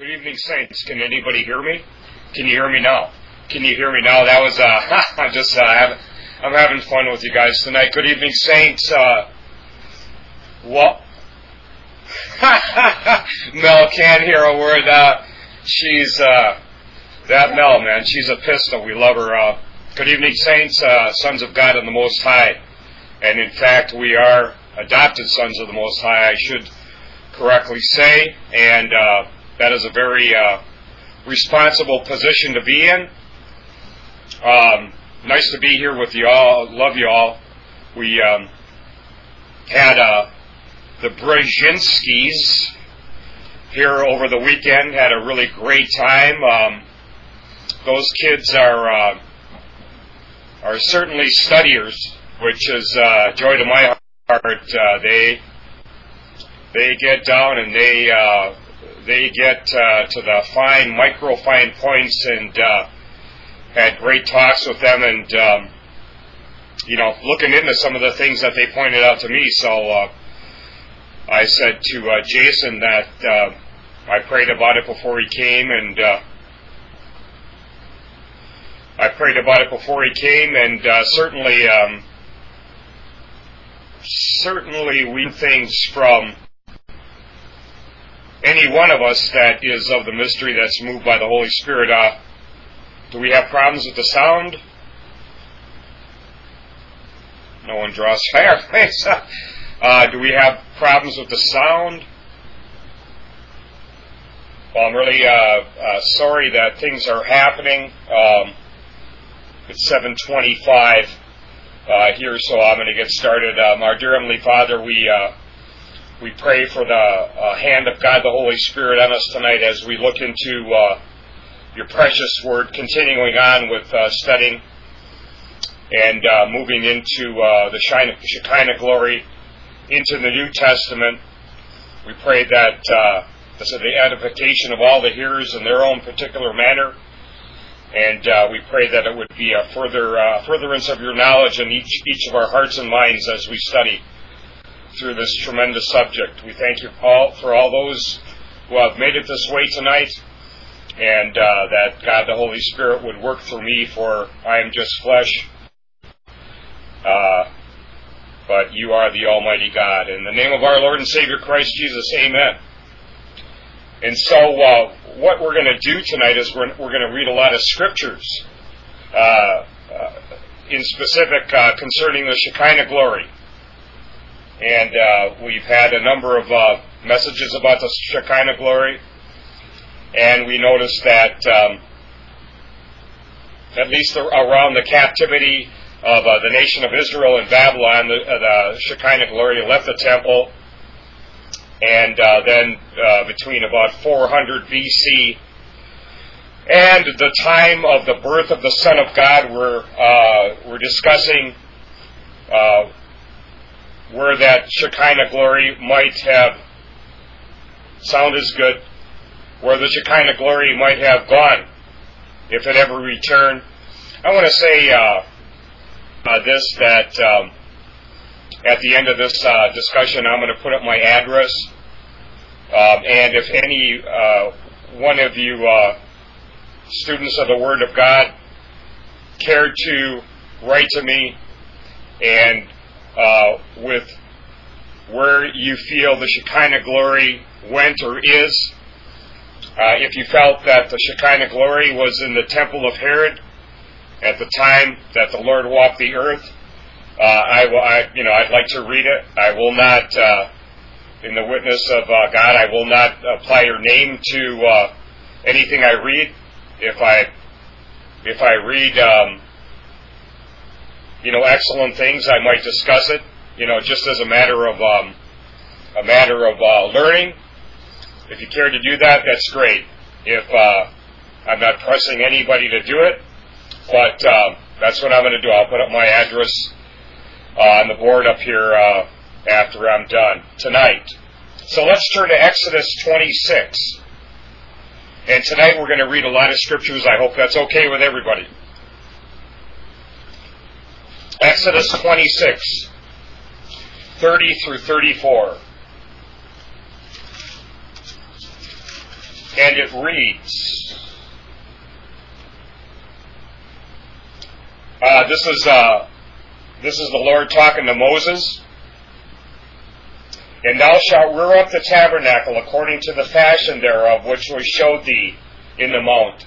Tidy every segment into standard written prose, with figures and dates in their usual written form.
Good evening, Saints. Can anybody hear me? Can you hear me now? Can you hear me now? That was, I'm having fun with you guys tonight. Good evening, Saints. What? Mel can't hear a word. That Mel, man, she's a pistol. We love her. Good evening, Saints, sons of God and the Most High. And in fact, we are adopted sons of the Most High, I should correctly say. And that is a very responsible position to be in. Nice to be here with you all. Love you all. We had the Brzezinskis here over the weekend. Had a really great time. Those kids are certainly studiers, which is joy to my heart. They get down and they get to the microfine points, and had great talks with them, and looking into some of the things that they pointed out to me. So I said to Jason that I prayed about it before he came, and certainly we things from any one of us that is of the mystery, that's moved by the Holy Spirit. Do we have problems with the sound? No one draws fire. Do we have problems with the sound? Well, I'm really sorry that things are happening. It's 7:25 here, so I'm going to get started. Our dear Heavenly Father, we pray for the hand of God, the Holy Spirit, on us tonight as we look into your precious word, continuing on with studying and moving into the Shekinah glory into the New Testament. We pray that this is the edification of all the hearers in their own particular manner, and we pray that it would be a furtherance of your knowledge in each of our hearts and minds as we study through this tremendous subject. We thank you, Paul, for all those who have made it this way tonight, and that God the Holy Spirit would work through me, for I am just flesh, but you are the Almighty God. In the name of our Lord and Savior Christ Jesus, amen. And so what we're going to do tonight is we're going to read a lot of scriptures in specific concerning the Shekinah glory. And we've had a number of messages about the Shekinah glory, and we noticed that at least around the captivity of the nation of Israel in Babylon, the Shekinah glory left the temple, and then between about 400 BC and the time of the birth of the Son of God, we're discussing where that Shekinah glory might have, sound is good, where the Shekinah glory might have gone, if it ever returned. I want to say that at the end of this discussion, I'm going to put up my address, and if any one of you students of the Word of God care to write to me and with where you feel the Shekinah glory went or is, if you felt that the Shekinah glory was in the temple of Herod at the time that the Lord walked the earth, I'd like to read it. I will not, in the witness of God, I will not apply your name to anything I read. If I read excellent things, I might discuss it, just as a matter of learning. If you care to do that, that's great. If I'm not pressing anybody to do it, but that's what I'm going to do. I'll put up my address on the board up here after I'm done tonight. So let's turn to Exodus 26. And tonight we're going to read a lot of scriptures. I hope that's okay with everybody. Exodus 26, 30 through 34. and it reads, this is the Lord talking to Moses. And thou shalt rear up the tabernacle according to the fashion thereof, which was showed thee in the mount.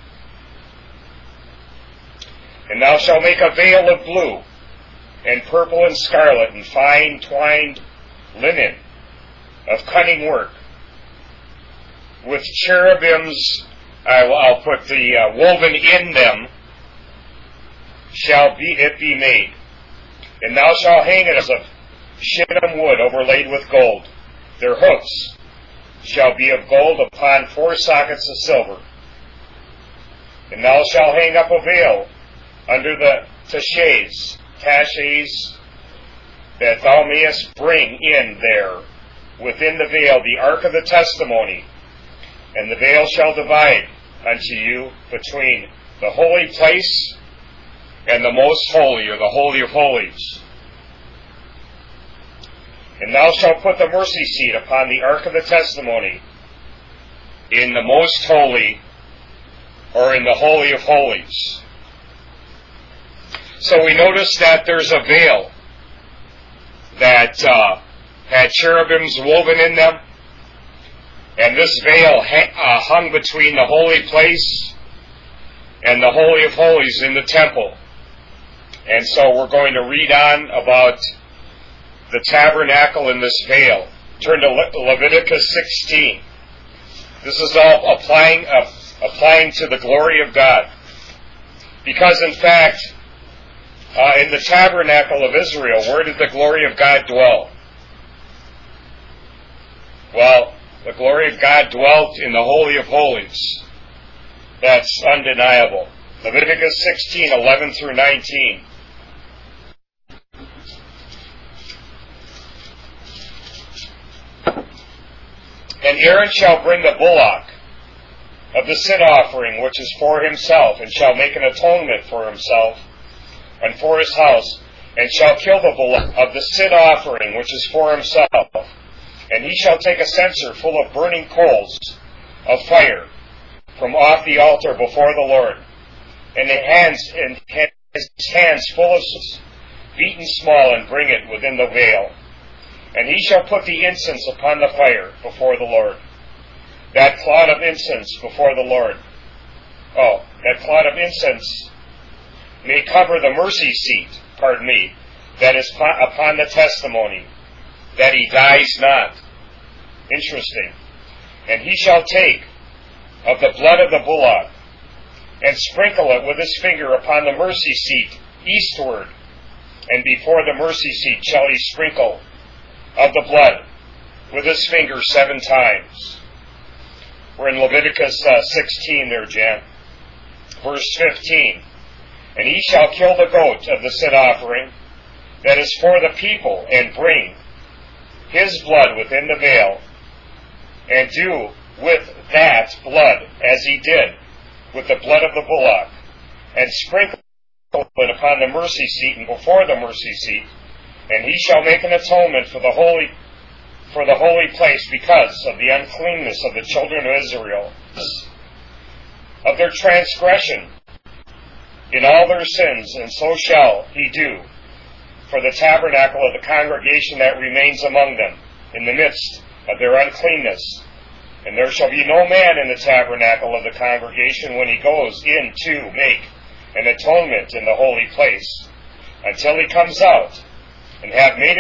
And thou shalt make a veil of blue, and purple and scarlet, and fine twined linen, of cunning work, with cherubims, I'll put the woven in them, shall it be made. And thou shalt hang it as of shittim wood overlaid with gold. Their hooks shall be of gold upon 4 sockets of silver. And thou shalt hang up a veil under the taches, that thou mayest bring in there within the veil the ark of the testimony. And the veil shall divide unto you between the holy place and the most holy, or the holy of holies. And thou shalt put the mercy seat upon the ark of the testimony in the most holy, or in the holy of holies. So we notice that there's a veil that had cherubims woven in them, and this veil hung between the holy place and the holy of holies in the temple. And so we're going to read on about the tabernacle in this veil. Turn to Leviticus 16. This is all applying to the glory of God. Because in fact, in the tabernacle of Israel, where did the glory of God dwell? Well, the glory of God dwelt in the Holy of Holies. That's undeniable. Leviticus 16:11 through 19. And Aaron shall bring the bullock of the sin offering, which is for himself, and shall make an atonement for himself and for his house, and shall kill the bullock of the sin offering, which is for himself. And he shall take a censer full of burning coals of fire from off the altar before the Lord, and his hands full of beaten small, and bring it within the veil. And he shall put the incense upon the fire before the Lord. That cloud of incense before the Lord. That cloud of incense may cover the mercy seat, that is upon the testimony, that he dies not. Interesting. And he shall take of the blood of the bullock, and sprinkle it with his finger upon the mercy seat eastward, and before the mercy seat shall he sprinkle of the blood with his finger 7 times. We're in Leviticus 16 there, Jan. Verse 15. And he shall kill the goat of the sin offering that is for the people, and bring his blood within the veil, and do with that blood as he did with the blood of the bullock, and sprinkle it upon the mercy seat and before the mercy seat. And he shall make an atonement for the holy place, because of the uncleanness of the children of Israel, of their transgression in all their sins, and so shall he do for the tabernacle of the congregation that remains among them, in the midst of their uncleanness. And there shall be no man in the tabernacle of the congregation when he goes in to make an atonement in the holy place, until he comes out and have made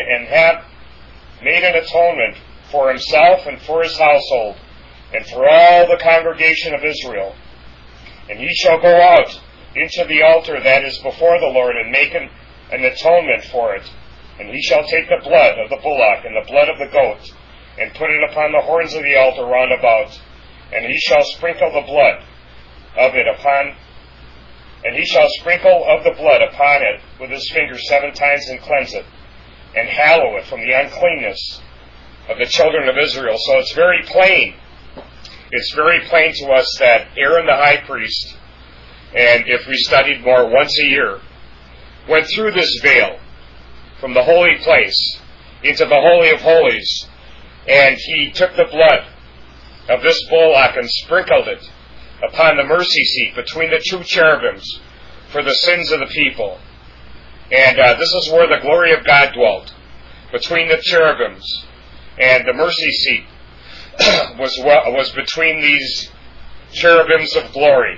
an atonement for himself and for his household, and for all the congregation of Israel. And he shall go out into the altar that is before the Lord, and make an atonement for it. And he shall take the blood of the bullock and the blood of the goat, and put it upon the horns of the altar round about. And he shall sprinkle the blood of it upon, and he shall sprinkle of the blood upon it with his finger 7 times, and cleanse it, and hallow it from the uncleanness of the children of Israel. So it's very plain. It's very plain to us that Aaron the high priest, and if we studied more, once a year, went through this veil from the holy place into the Holy of Holies, and he took the blood of this bullock and sprinkled it upon the mercy seat between the two cherubims for the sins of the people. And this is where the glory of God dwelt, between the cherubims. And the mercy seat was between these cherubims of glory.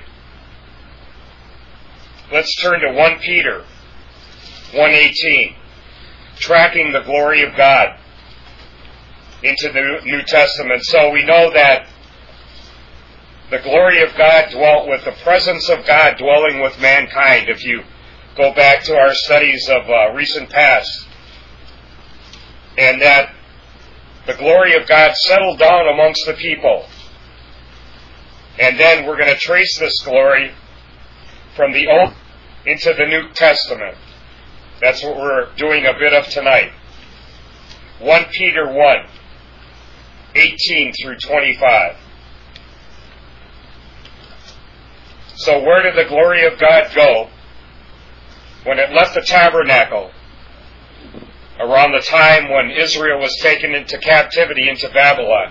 Let's turn to 1 Peter 1:18, tracking the glory of God into the New Testament. So we know that the glory of God dwelt with the presence of God dwelling with mankind. If you go back to our studies of recent past, and that the glory of God settled down amongst the people. And then we're going to trace this glory from the Old into the New Testament. That's what we're doing a bit of tonight. 1 Peter 1:18 through 25. So where did the glory of God go when it left the tabernacle around the time when Israel was taken into captivity into Babylon?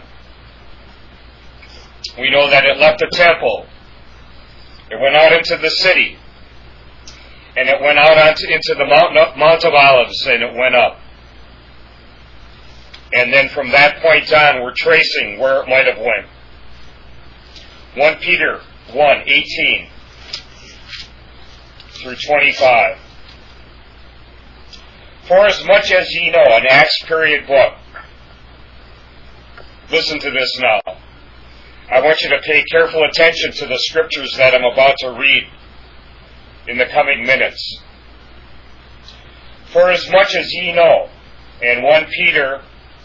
We know that it left the temple. It went out into the city. And it went out into the Mount of Olives, and it went up. And then from that point on, we're tracing where it might have went. 1 Peter 1:18 through 25. For as much as ye know, an Acts period book. Listen to this now. I want you to pay careful attention to the scriptures that I'm about to read in the coming minutes. For as much as ye know, and 1 Peter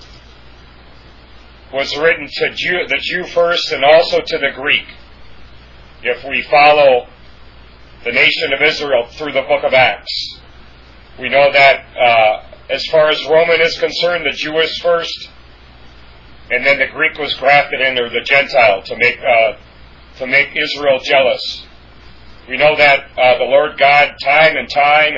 was written to the Jew first and also to the Greek, if we follow the nation of Israel through the book of Acts. We know that as far as Roman is concerned, the Jew is first, and then the Greek was grafted in, or the Gentile, to make Israel jealous. We know that the Lord God, time and time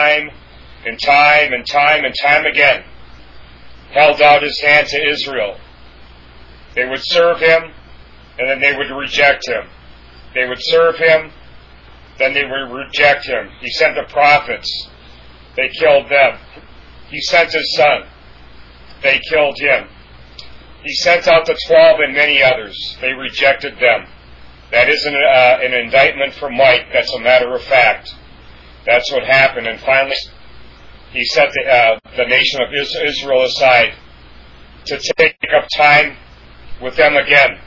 again, held out his hand to Israel. They would serve him, and then they would reject him. They would serve him, then they would reject him. He sent the prophets. They killed them. He sent his son. They killed him. He sent out the 12 and many others. They rejected them. That isn't an indictment for Mike. That's a matter of fact. That's what happened. And finally, he set the nation of Israel aside to take up time with them again.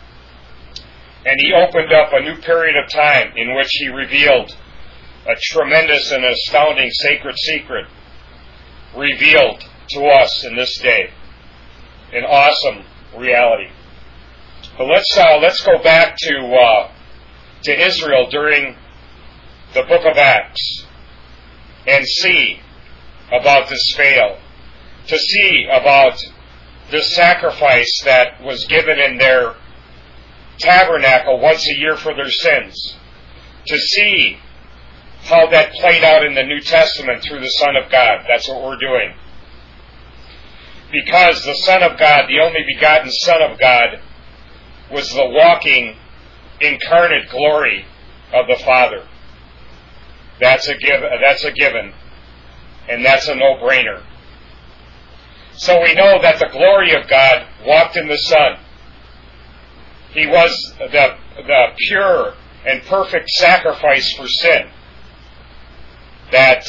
And he opened up a new period of time in which he revealed a tremendous and astounding sacred secret revealed to us in this day. An awesome reality. But let's go back to Israel during the book of Acts and see about this veil, to see about this sacrifice that was given in their tabernacle once a year for their sins, to see how that played out in the New Testament through the Son of God. That's what we're doing. Because the Son of God, the only begotten Son of God, was the walking, incarnate glory of the Father. That's a given, and that's a no-brainer. So we know that the glory of God walked in the Son. He was the pure and perfect sacrifice for sin that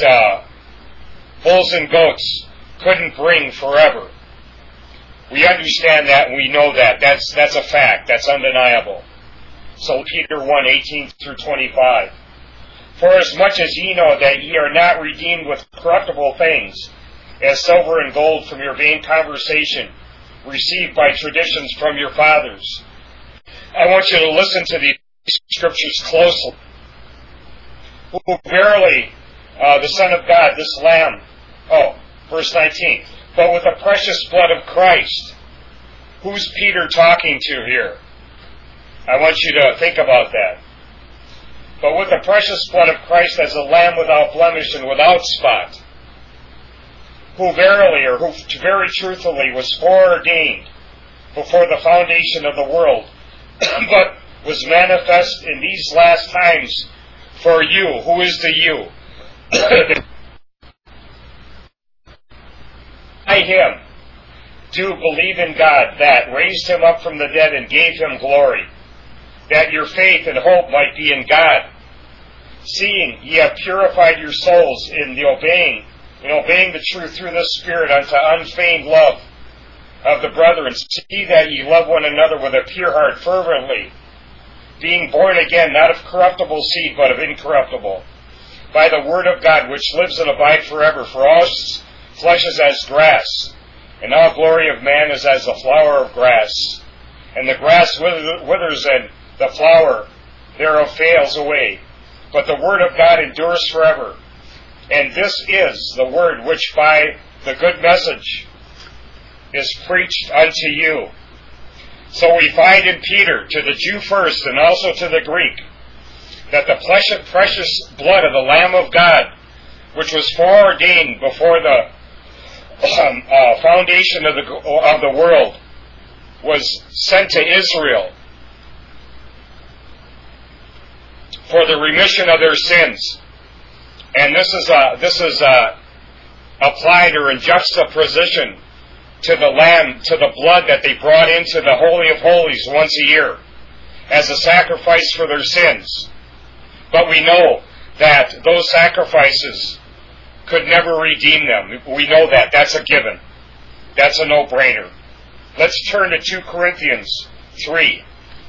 bulls and goats couldn't bring forever. We understand that and we know that. That's a fact. That's undeniable. So Peter 1:18 through 25. For as much as ye know that ye are not redeemed with corruptible things, as silver and gold from your vain conversation, received by traditions from your fathers. I want you to listen to these scriptures closely. Who verily, the Son of God, this Lamb, verse 19, but with the precious blood of Christ. Who's Peter talking to here? I want you to think about that. But with the precious blood of Christ as a lamb without blemish and without spot, who verily, or who very truthfully was foreordained before the foundation of the world, but was manifest in these last times for you. Who is the you? By him do believe in God, that raised him up from the dead and gave him glory, that your faith and hope might be in God, seeing ye have purified your souls in obeying the truth through the Spirit unto unfeigned love of the brethren. See that ye love one another with a pure heart fervently, being born again, not of corruptible seed, but of incorruptible, by the word of God, which lives and abides forever. For all flesh is as grass, and all glory of man is as the flower of grass. And the grass withers, and the flower thereof fails away. But the word of God endures forever. And this is the word which by the good message is preached unto you. So we find in Peter, to the Jew first and also to the Greek, that the precious blood of the Lamb of God, which was foreordained before the foundation of the world, was sent to Israel for the remission of their sins. And this is applied or in juxtaposition to the lamb, to the blood that they brought into the Holy of Holies once a year as a sacrifice for their sins. But we know that those sacrifices could never redeem them. We know that. That's a given. That's a no-brainer. Let's turn to 2 Corinthians 3.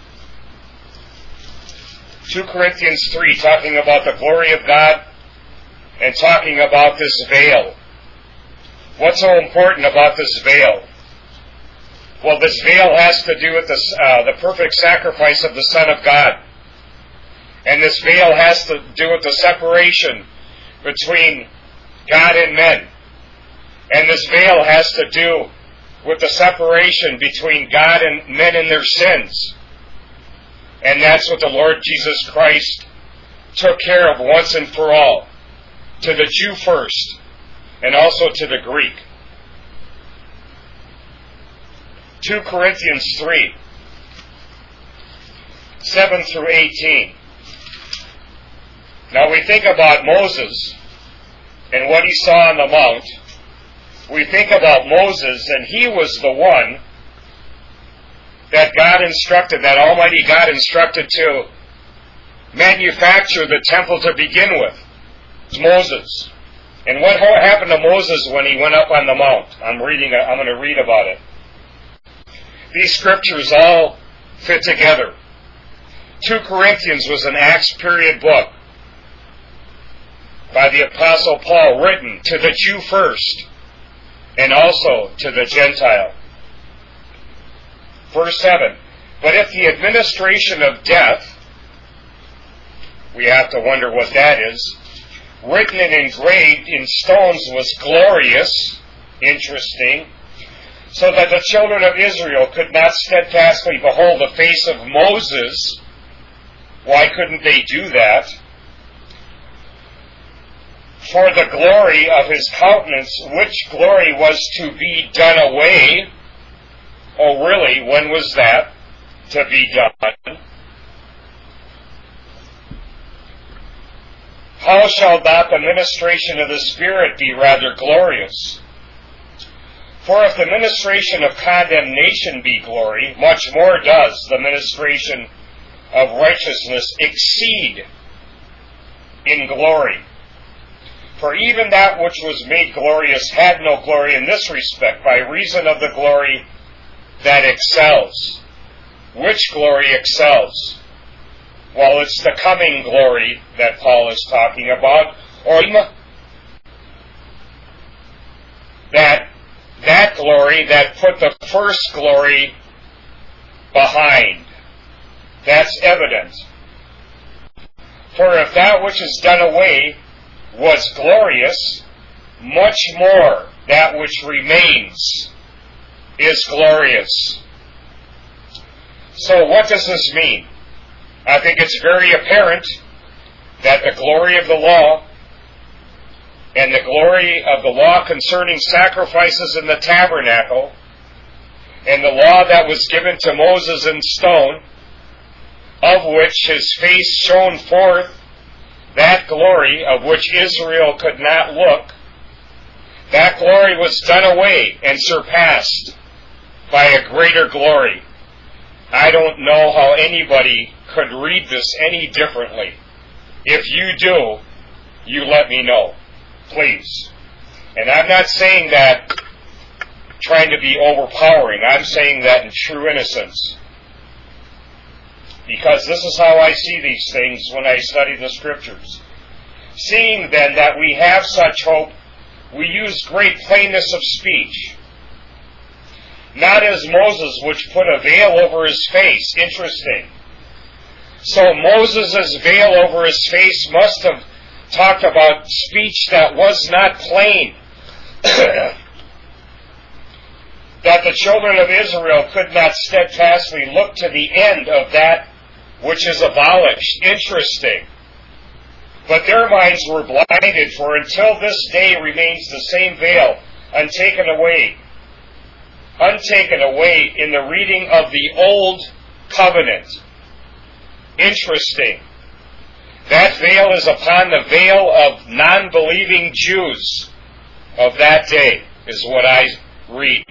2 Corinthians 3, talking about the glory of God and talking about this veil. What's so important about this veil? Well, this veil has to do with the perfect sacrifice of the Son of God. And this veil has to do with the separation between God and men. And this veil has to do with the separation between God and men and their sins. And that's what the Lord Jesus Christ took care of once and for all, to the Jew first, and also to the Greek. 2 Corinthians 3, 7 through 18. Now we think about Moses and what he saw on the mount. We think about Moses, and he was the one that God instructed, that Almighty God instructed to manufacture the temple to begin with. It's Moses. And what happened to Moses when he went up on the mount? I'm going to read about it. These scriptures all fit together. 2 Corinthians was an Acts period book by the Apostle Paul, written to the Jew first and also to the Gentile. Verse 7, but if the administration of death, we have to wonder what that is, written and engraved in stones was glorious, interesting, so that the children of Israel could not steadfastly behold the face of Moses. Why couldn't they do that? For the glory of his countenance, which glory was to be done away. Oh, really? When was that to be done? How shall not the ministration of the Spirit be rather glorious? For if the ministration of condemnation be glory, much more does the ministration of righteousness exceed in glory. For even that which was made glorious had no glory in this respect, by reason of the glory that excels. Which glory excels? Well, it's the coming glory that Paul is talking about, or that glory that put the first glory behind. That's evident. For if that which is done away was glorious, much more that which remains is glorious. So what does this mean? I think it's very apparent that the glory of the law and the glory of the law concerning sacrifices in the tabernacle And the law that was given to Moses in stone, of which his face shone forth, that glory of which Israel could not look, that glory was done away and surpassed by a greater glory. I don't know how anybody could read this any differently. If you do, you let me know, please. And I'm not saying that trying to be overpowering. I'm saying that in true innocence. Because this is how I see these things when I study the Scriptures. Seeing then that we have such hope, we use great plainness of speech. Not as Moses, which put a veil over his face. Interesting. So Moses' veil over his face must have talked about speech that was not plain. That the children of Israel could not steadfastly look to the end of that which is abolished. Interesting. But their minds were blinded, for until this day remains the same veil, untaken away in the reading of the Old Covenant. Interesting. That veil is upon the veil of non-believing Jews of that day, is what I read.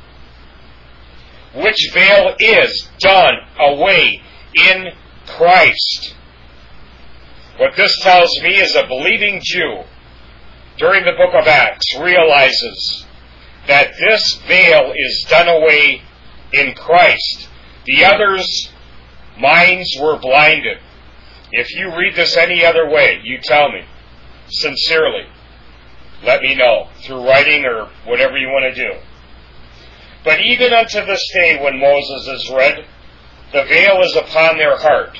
Which veil is done away in Christ. What this tells me is a believing Jew during the book of Acts realizes that this veil is done away in Christ. The others' minds were blinded. If you read this any other way, you tell me, sincerely. Let me know, through writing or whatever you want to do. But even unto this day when Moses is read, the veil is upon their heart.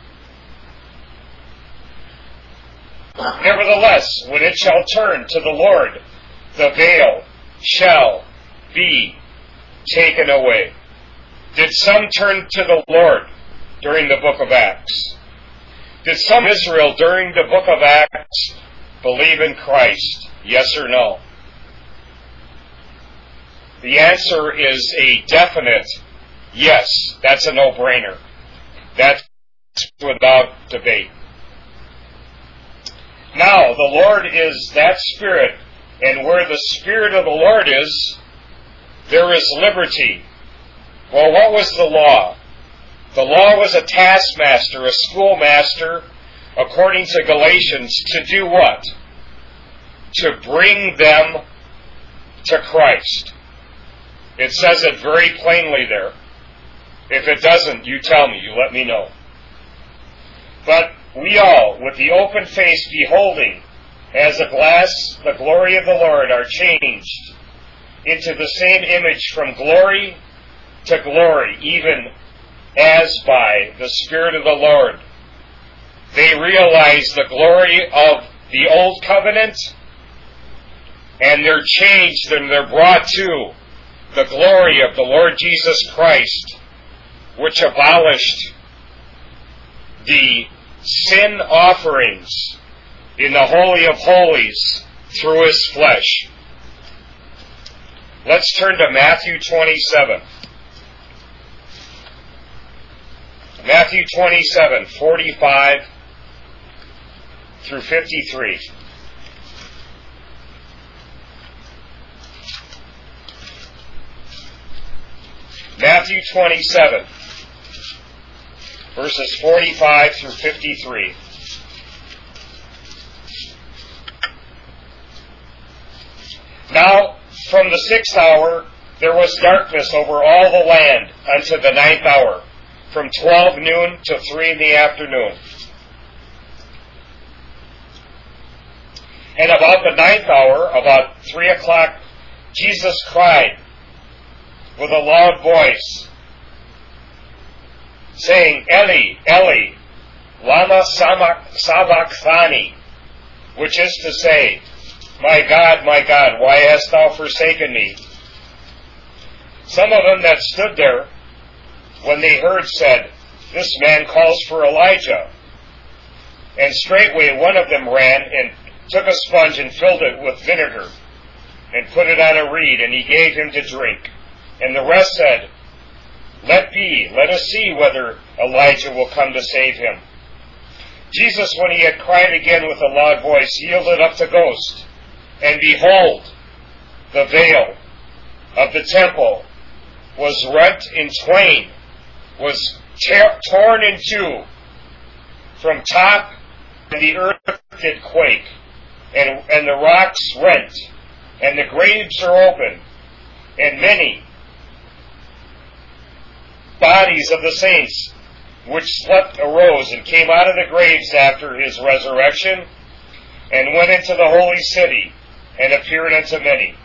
Nevertheless, when it shall turn to the Lord, the veil shall be taken away. Did some turn to the Lord during the book of Acts? Did some Israel during the book of Acts believe in Christ? Yes or no? The answer is a definite yes. That's a no-brainer. That's without debate. Now, the Lord is that Spirit, and where the Spirit of the Lord is, there is liberty. Well, what was the law? The law was a taskmaster, a schoolmaster, according to Galatians, to do what? To bring them to Christ. It says it very plainly there. If it doesn't, you tell me, you let me know. But we all, with the open face beholding, as a glass, the glory of the Lord, are changed into the same image from glory to glory, even as by the Spirit of the Lord. They realize the glory of the Old Covenant, and they're changed and they're brought to the glory of the Lord Jesus Christ, which abolished the sin offerings in the Holy of Holies through His flesh. Let's turn to Matthew 27. Matthew 27, 45 through 53. Matthew 27, verses 45 through 53. Now, from the 6th hour, there was darkness over all the land unto the 9th hour, from 12 noon to 3 in the afternoon. And about the 9th hour, about 3 o'clock, Jesus cried with a loud voice, saying, Eli, Eli, lama sabachthani, which is to say, my God, why hast thou forsaken me? Some of them that stood there, when they heard, said, This man calls for Elijah. And straightway one of them ran and took a sponge and filled it with vinegar, and put it on a reed, and he gave him to drink. And the rest said, Let be, let us see whether Elijah will come to save him. Jesus, when he had cried again with a loud voice, yielded up the ghost. And behold, the veil of the temple was rent in twain, was torn in two, from top, and the earth did quake, and the rocks rent, and the graves are open, and many bodies of the saints which slept arose and came out of the graves after his resurrection, and went into the holy city, and appeared unto many.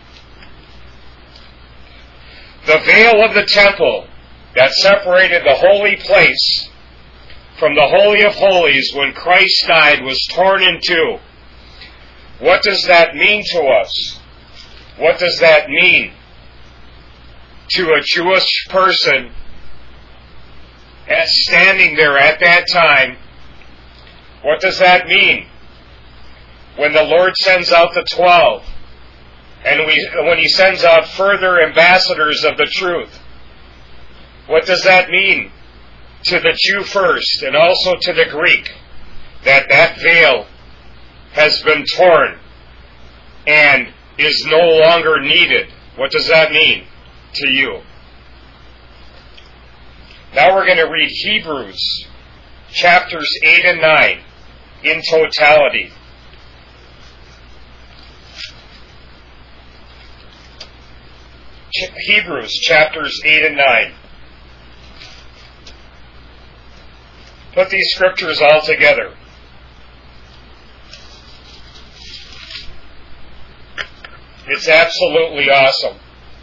The veil of the temple that separated the holy place from the Holy of Holies when Christ died was torn in two. What does that mean to us? What does that mean to a Jewish person standing there at that time? What does that mean when the Lord sends out the 12 and when he sends out further ambassadors of the truth? What does that mean to the Jew first and also to the Greek, that veil has been torn and is no longer needed? What does that mean to you? Now we're going to read Hebrews chapters 8 and 9 in totality. Hebrews chapters 8 and 9. Put these scriptures all together. It's absolutely awesome.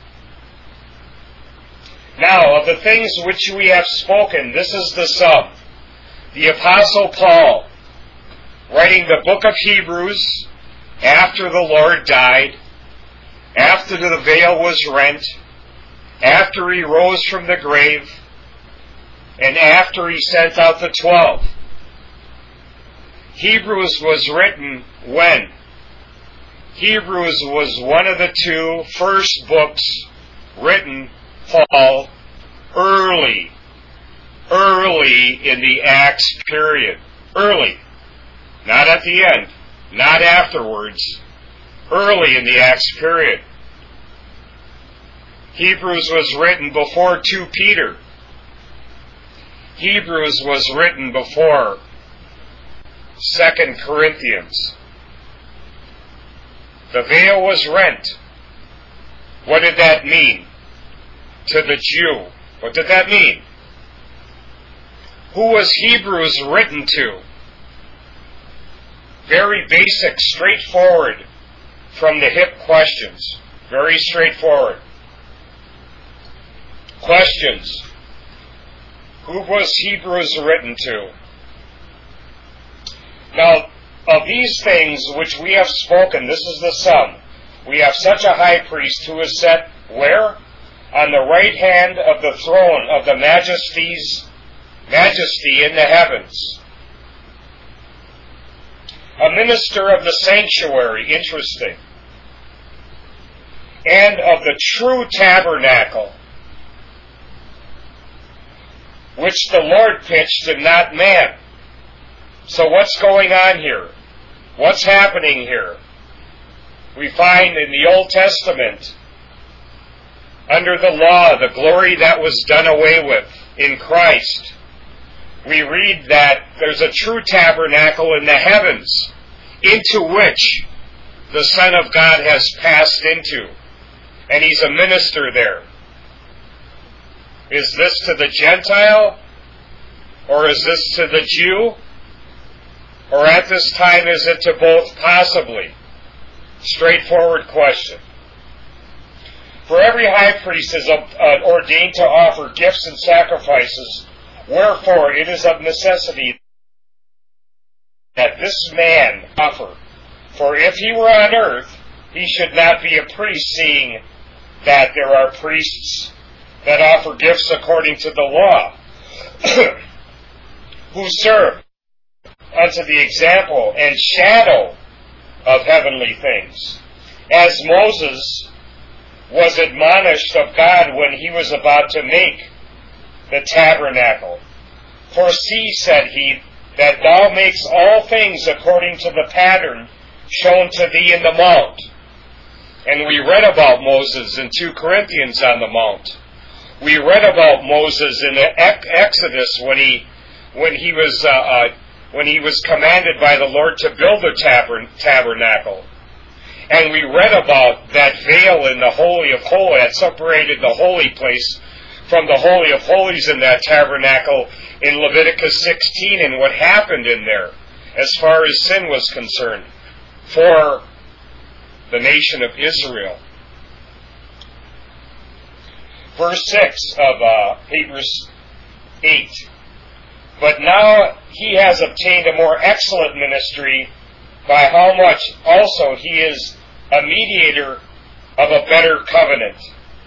Now, of the things which we have spoken, this is the sum. The Apostle Paul, writing the book of Hebrews after the Lord died, after the veil was rent, after he rose from the grave, and after he sent out the 12. Hebrews was written when? Hebrews was one of the two first books written, Paul, early in the Acts period. Early. Not at the end. Not afterwards. Early in the Acts period. Hebrews was written before 2 Peter. Hebrews was written before 2 Corinthians. The veil was rent. What did that mean to the Jew? What did that mean? Who was Hebrews written to? Very basic, straightforward, from the hip questions. Very straightforward. Questions. Who was Hebrews written to? Now, of these things which we have spoken, this is the sum. We have such a high priest who is set where? On the right hand of the throne of the majesty in the heavens. A minister of the sanctuary, interesting. And of the true tabernacle, which the Lord pitched and not man. So what's going on here? What's happening here? We find in the Old Testament, under the law, the glory that was done away with in Christ. We read that there's a true tabernacle in the heavens, into which the Son of God has passed into, and he's a minister there. Is this to the Gentile? Or is this to the Jew? Or at this time is it to both possibly? Straightforward question. For every high priest is ordained to offer gifts and sacrifices, wherefore it is of necessity that this man offer. For if he were on earth, he should not be a priest, seeing that there are priests that offer gifts according to the law, who serve unto the example and shadow of heavenly things. As Moses, was admonished of God when he was about to make the tabernacle. For see, said he, that thou makest all things according to the pattern shown to thee in the mount. And we read about Moses in 2 Corinthians on the mount. We read about Moses in the Exodus when he was commanded by the Lord to build the tabernacle. And we read about that veil in the Holy of Holies that separated the holy place from the Holy of Holies in that tabernacle in Leviticus 16 and what happened in there as far as sin was concerned for the nation of Israel. Verse 6 of Hebrews 8. But now he has obtained a more excellent ministry, by how much also he is a mediator of a better covenant,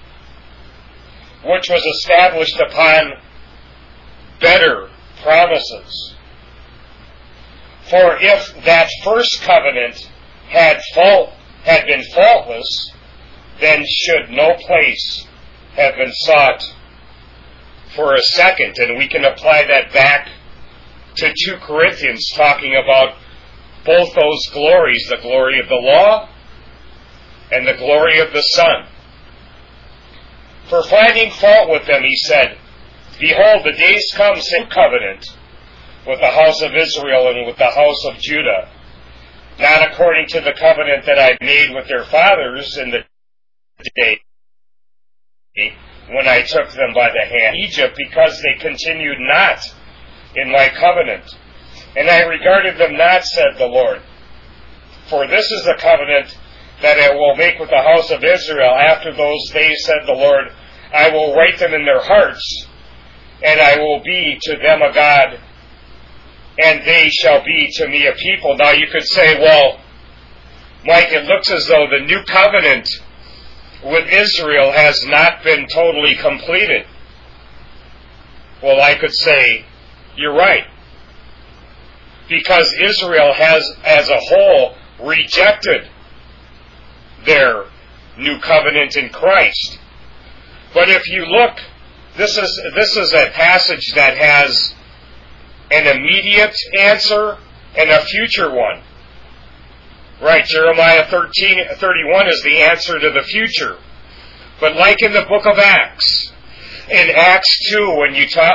which was established upon better promises. For if that first covenant had been faultless, then should no place have been sought for a second. And we can apply that back to 2 Corinthians, talking about both those glories, the glory of the law and the glory of the Son. For finding fault with them, he said, Behold, the days come, in covenant with the house of Israel and with the house of Judah, not according to the covenant that I made with their fathers in the day when I took them by the hand in Egypt, because they continued not in my covenant. And I regarded them not, said the Lord. For this is the covenant that I will make with the house of Israel after those days, said the Lord. I will write them in their hearts, and I will be to them a God, and they shall be to me a people. Now you could say, well, Mike, it looks as though the new covenant with Israel has not been totally completed. Well, I could say, you're right. Because Israel has, as a whole, rejected their new covenant in Christ. But if you look, this is a passage that has an immediate answer and a future one. Right, Jeremiah 31 is the answer to the future. But like in the book of Acts, in Acts 2, when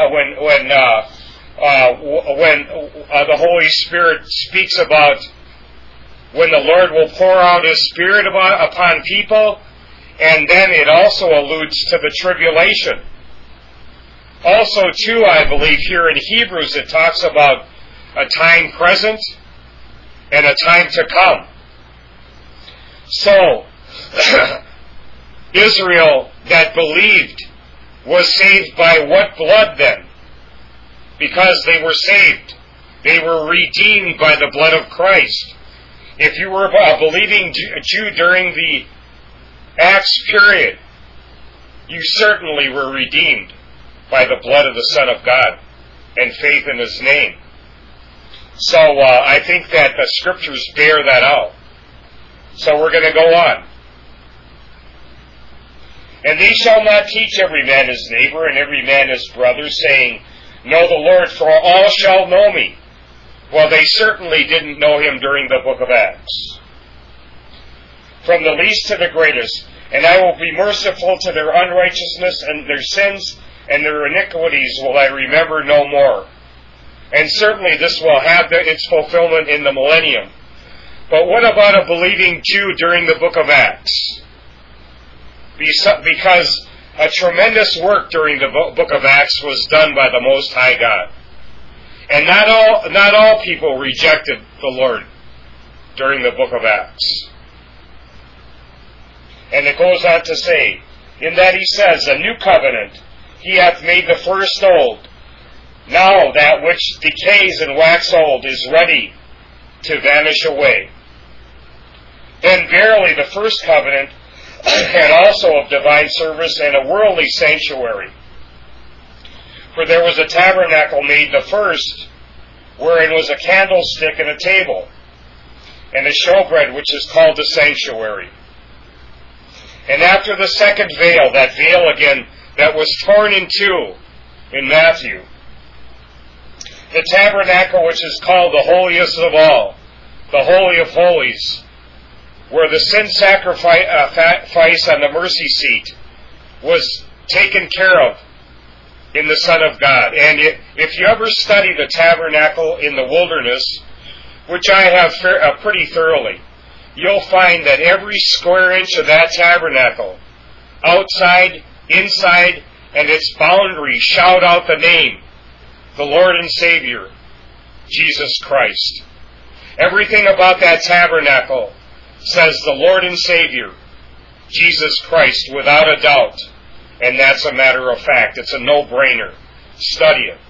the Holy Spirit speaks about when the Lord will pour out His Spirit upon people, and then it also alludes to the tribulation. Also, too, I believe here in Hebrews it talks about a time present and a time to come. So, Israel that believed was saved by what blood then? Because they were saved. They were redeemed by the blood of Christ. If you were a believing Jew during the Acts period, you certainly were redeemed by the blood of the Son of God and faith in His name. So I think that the Scriptures bear that out. So we're going to go on. And they shall not teach every man his neighbor and every man his brother, saying, Know the Lord, for all shall know me. Well, they certainly didn't know Him during the book of Acts. From the least to the greatest. And I will be merciful to their unrighteousness, and their sins and their iniquities will I remember no more. And certainly this will have its fulfillment in the millennium. But what about a believing Jew during the book of Acts? Because a tremendous work during the book of Acts was done by the Most High God. And not all people rejected the Lord during the book of Acts. And it goes on to say, in that He says, A new covenant He hath made the first old. Now that which decays and wax old is ready to vanish away. Then verily the first covenant had also of divine service and a worldly sanctuary. For there was a tabernacle made the first, wherein was a candlestick and a table, and a showbread which is called the sanctuary. And after the second veil, that veil again that was torn in two in Matthew, the tabernacle which is called the holiest of all, the Holy of Holies, where the sin sacrifice on the mercy seat was taken care of in the Son of God. And if you ever study the tabernacle in the wilderness, which I have pretty thoroughly, you'll find that every square inch of that tabernacle, outside, inside, and its boundary, shout out the name, the Lord and Savior, Jesus Christ. Everything about that tabernacle says the Lord and Savior, Jesus Christ, without a doubt. And that's a matter of fact. It's a no-brainer. Study it.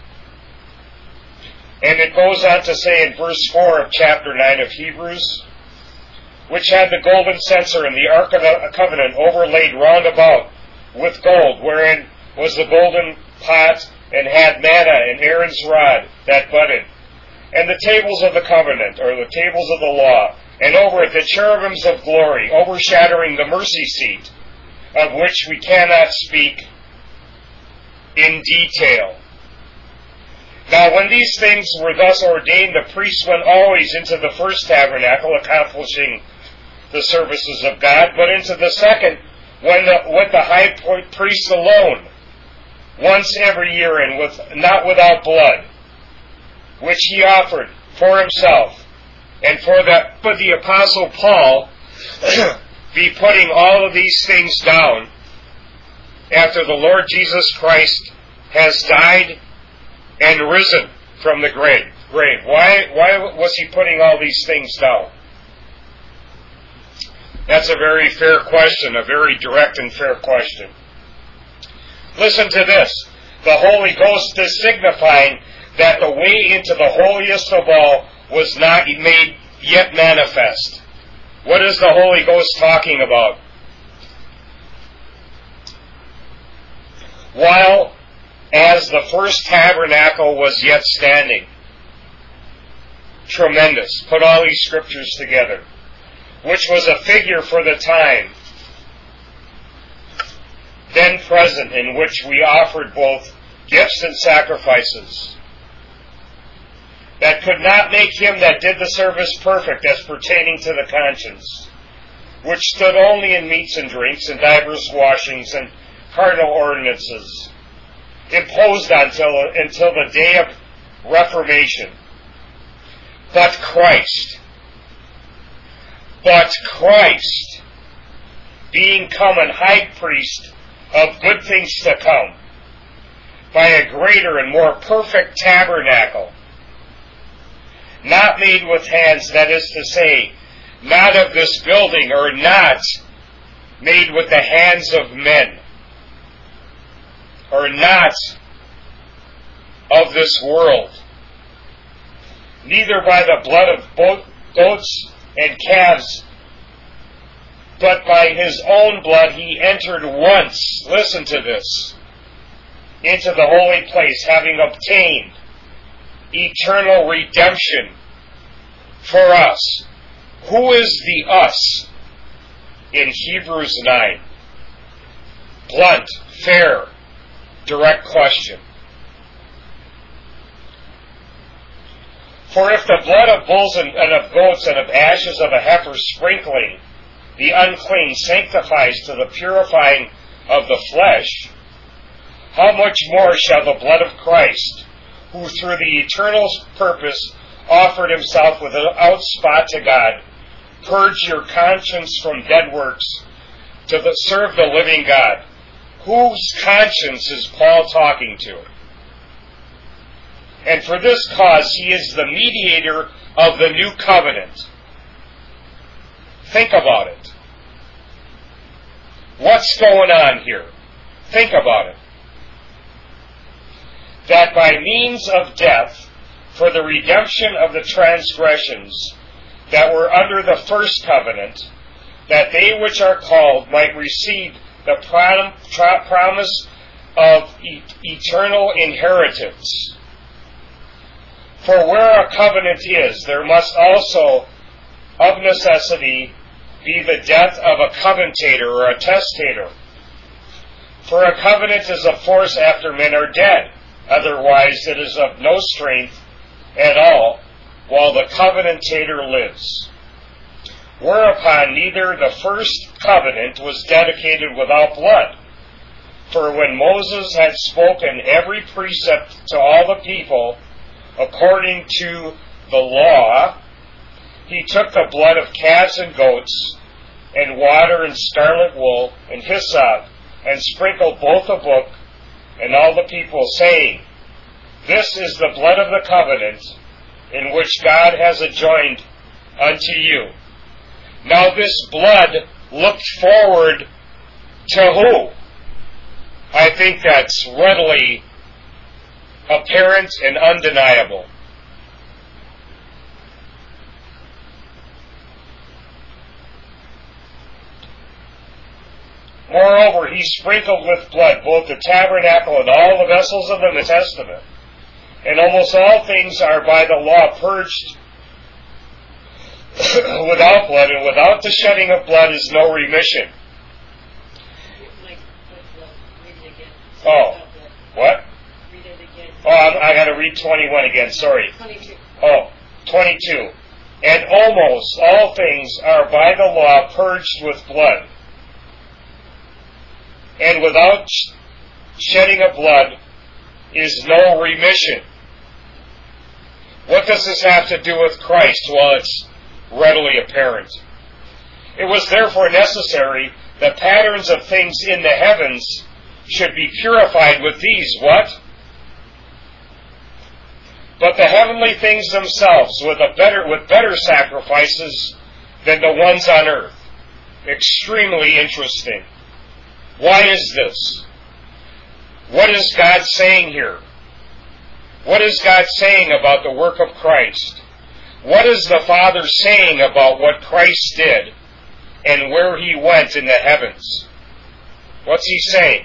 And it goes on to say in verse 4 of chapter 9 of Hebrews, which had the golden censer and the Ark of the Covenant overlaid round about with gold, wherein was the golden pot, and had manna and Aaron's rod that budded, and the tables of the covenant, or the tables of the law, and over it the cherubims of glory, overshadowing the mercy seat, of which we cannot speak in detail. Now when these things were thus ordained, the priest went always into the first tabernacle, accomplishing the services of God, but into the second went the high priest alone, once every year, and not without blood, which he offered for himself, and for the Apostle Paul be putting all of these things down after the Lord Jesus Christ has died and risen from the grave. Why was he putting all these things down? That's a very fair question, a very direct and fair question. Listen to this. The Holy Ghost is signifying that the way into the holiest of all was not made yet manifest. What is the Holy Ghost talking about? While as the first tabernacle was yet standing. Tremendous. Put all these scriptures together. Which was a figure for the time then present, in which we offered both gifts and sacrifices, that could not make him that did the service perfect as pertaining to the conscience, which stood only in meats and drinks, and divers washings, and carnal ordinances, imposed until the day of Reformation. But Christ, being come an high priest of good things to come, by a greater and more perfect tabernacle, not made with hands, that is to say, not of this building, or not made with the hands of men, or not of this world, neither by the blood of goats and calves, but by his own blood he entered once, listen to this, into the holy place, having obtained eternal redemption for us. Who is the us in Hebrews 9? Blunt, fair, direct question. For if the blood of bulls and of goats and of ashes of a heifer sprinkling the unclean sanctifies to the purifying of the flesh, how much more shall the blood of Christ, who through the eternal purpose offered himself without spot to God, purge your conscience from dead works to serve the living God? Whose conscience is Paul talking to? And for this cause he is the mediator of the new covenant. Think about it. What's going on here? Think about it. That by means of death, for the redemption of the transgressions that were under the first covenant, that they which are called might receive the promise of eternal inheritance. For where a covenant is, there must also, of necessity, be the death of a covenanter or a testator. For a covenant is of force after men are dead. Otherwise it is of no strength at all while the covenantator lives. Whereupon neither the first covenant was dedicated without blood. For when Moses had spoken every precept to all the people according to the law, he took the blood of calves and goats, and water and scarlet wool, and hyssop, and sprinkled both the book and all the people, saying, This is the blood of the covenant, in which God has adjoined unto you. Now this blood looked forward to who? I think that's readily apparent and undeniable. Moreover, he sprinkled with blood both the tabernacle and all the vessels of the New Testament. And almost all things are by the law purged without blood, and without the shedding of blood is no remission. Oh, what? Read it again. Oh, I got to read 21 again, sorry. 22. Oh, 22. And almost all things are by the law purged with blood. And without shedding of blood is no remission. What does this have to do with Christ? Well, it's readily apparent. It was therefore necessary that patterns of things in the heavens should be purified with these, what? But the heavenly things themselves with better sacrifices than the ones on earth. Extremely interesting. Why is this? What is God saying here? What is God saying about the work of Christ? What is the Father saying about what Christ did and where he went in the heavens? What's he saying?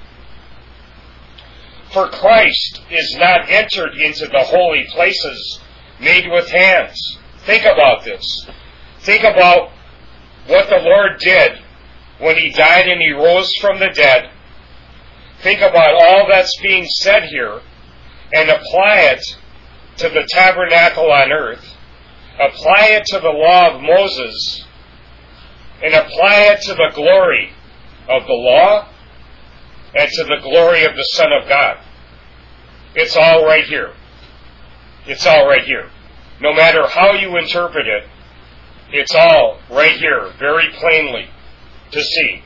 For Christ is not entered into the holy places made with hands. Think about this. Think about what the Lord did when he died and he rose from the dead. Think about all that's being said here and apply it to the tabernacle on earth. Apply it to the law of Moses and apply it to the glory of the law and to the glory of the Son of God. It's all right here. It's all right here. No matter how you interpret it, it's all right here, very plainly to see.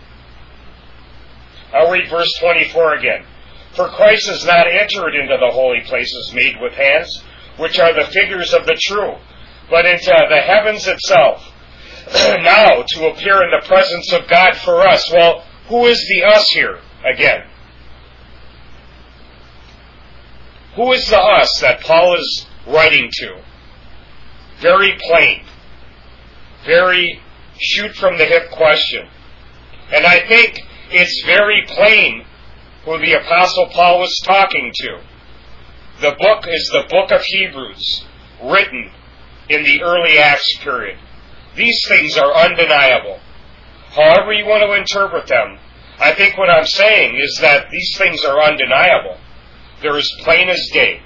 I'll read verse 24 again. For Christ has not entered into the holy places made with hands, which are the figures of the true, but into the heavens itself, now to appear in the presence of God for us. Well, who is the us here again? Who is the us that Paul is writing to? Very plain. Very shoot-from-the-hip question. And I think it's very plain who the Apostle Paul was talking to. The book is the book of Hebrews, written in the early Acts period. These things are undeniable. However you want to interpret them, I think what I'm saying is that these things are undeniable. They're as plain as day.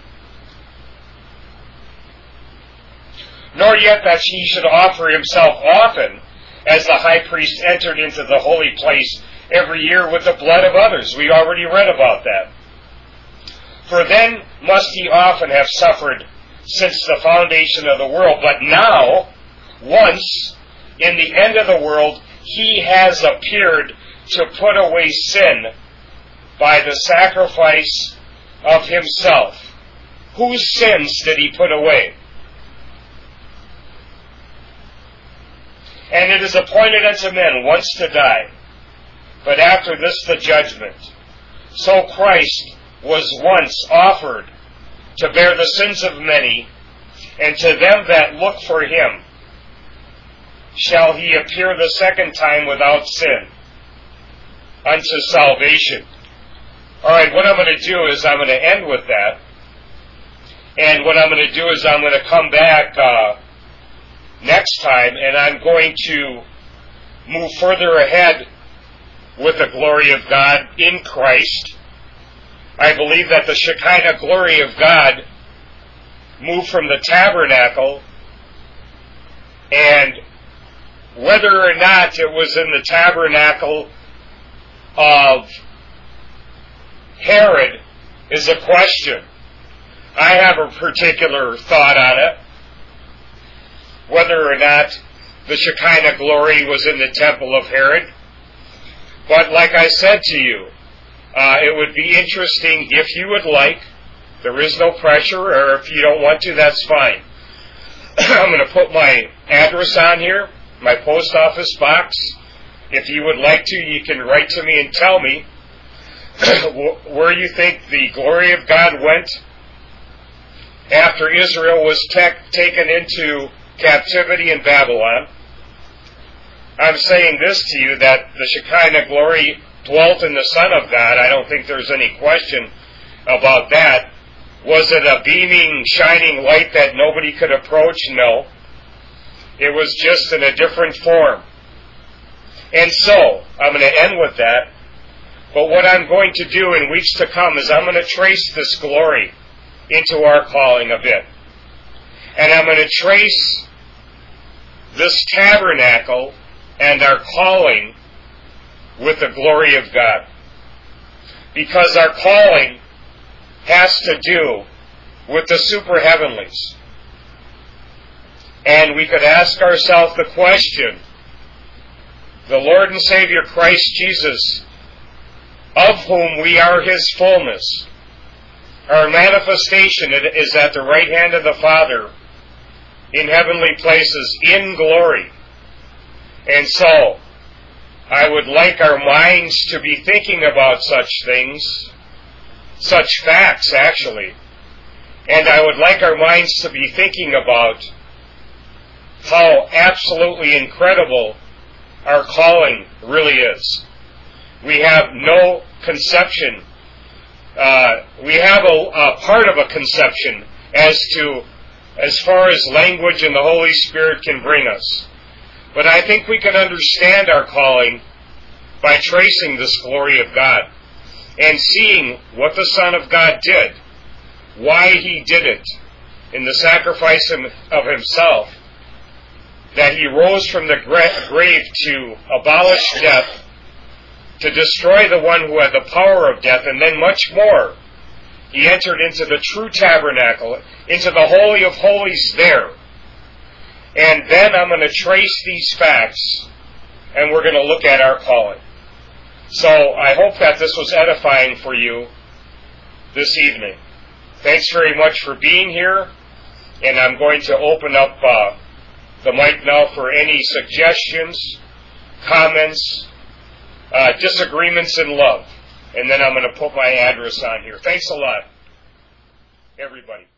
Nor yet that he should offer himself often, as the high priest entered into the holy place every year with the blood of others. We already read about that. For then must he often have suffered since the foundation of the world. But now, once, in the end of the world, he has appeared to put away sin by the sacrifice of himself. Whose sins did he put away? And it is appointed unto men once to die, but after this the judgment. So Christ was once offered to bear the sins of many, and to them that look for him shall he appear the second time without sin, unto salvation. All right, what I'm going to do is I'm going to end with that. And what I'm going to do is I'm going to come back next time, and I'm going to move further ahead with the glory of God in Christ. I believe that the Shekinah glory of God moved from the tabernacle, and whether or not it was in the tabernacle of Herod is a question. I have a particular thought on it, whether or not the Shekinah glory was in the temple of Herod. But like I said to you, it would be interesting if you would like. There is no pressure, or if you don't want to, that's fine. I'm going to put my address on here, my post office box. If you would like to, you can write to me and tell me where you think the glory of God went after Israel was taken into captivity in Babylon. I'm saying this to you, that the Shekinah glory dwelt in the Son of God. I don't think there's any question about that. Was it a beaming, shining light that nobody could approach? No. It was just in a different form. And so, I'm going to end with that. But what I'm going to do in weeks to come is I'm going to trace this glory into our calling a bit. And I'm going to trace this tabernacle and our calling with the glory of God. Because our calling has to do with the super heavenlies. And we could ask ourselves the question, the Lord and Savior Christ Jesus, of whom we are His fullness, our manifestation is at the right hand of the Father in heavenly places in glory. And so, I would like our minds to be thinking about such things, such facts actually, and I would like our minds to be thinking about how absolutely incredible our calling really is. We have no conception. We have a part of a conception as far as language and the Holy Spirit can bring us. But I think we can understand our calling by tracing this glory of God and seeing what the Son of God did, why He did it in the sacrifice of Himself, that He rose from the grave to abolish death, to destroy the one who had the power of death, and then much more. He entered into the true tabernacle, into the Holy of Holies there. And then I'm going to trace these facts, and we're going to look at our calling. So I hope that this was edifying for you this evening. Thanks very much for being here, and I'm going to open up the mic now for any suggestions, comments, disagreements in love. And then I'm going to put my address on here. Thanks a lot, everybody.